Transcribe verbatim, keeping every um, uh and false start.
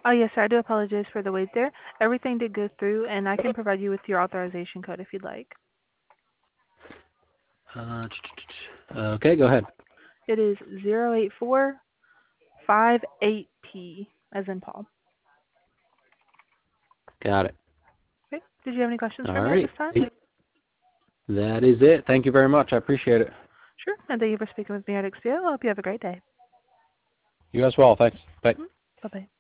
Oh, yes, sir. I do apologize for the wait there. Everything did go through, and I can provide you with your authorization code if you'd like. Uh, okay, go ahead. It is zero eight four five eight P, as in Paul. Got it. Okay. Did you have any questions for All me at this right. time? That is it. Thank you very much. I appreciate it. Sure. And thank you for speaking with me at X P O. I hope you have a great day. You as well. Thanks. Bye. Mm-hmm. Bye-bye.